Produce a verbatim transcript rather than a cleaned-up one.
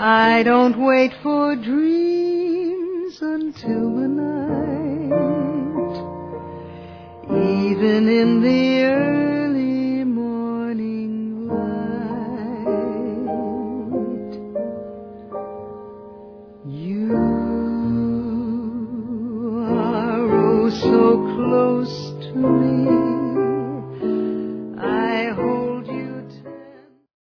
I don't wait for dreams until the night, even in the early morning light. You are oh so close to me,